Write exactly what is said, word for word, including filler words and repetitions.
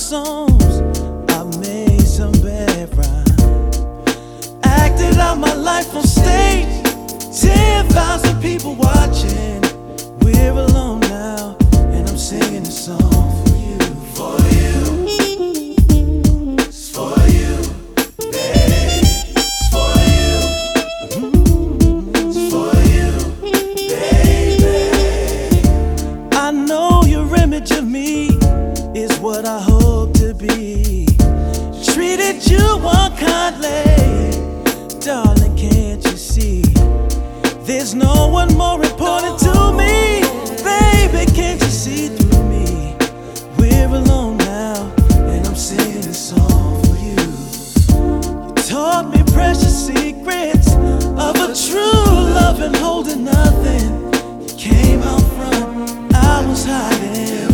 songs, I made some bad rhymes. Acted out my life on stage, ten thousand people watching. We're alone now, and I'm singing a song for you. For you. It's for you, babe. It's for you. Mm, it's for you, baby. I know your image of me is what I hope to be. Treated you unkindly, darling, can't you see? There's no one more important to me, baby, can't you see through me? We're alone now, and I'm singing a song for you. You taught me precious secrets of a true love and holding nothing. You came out front, I was hiding.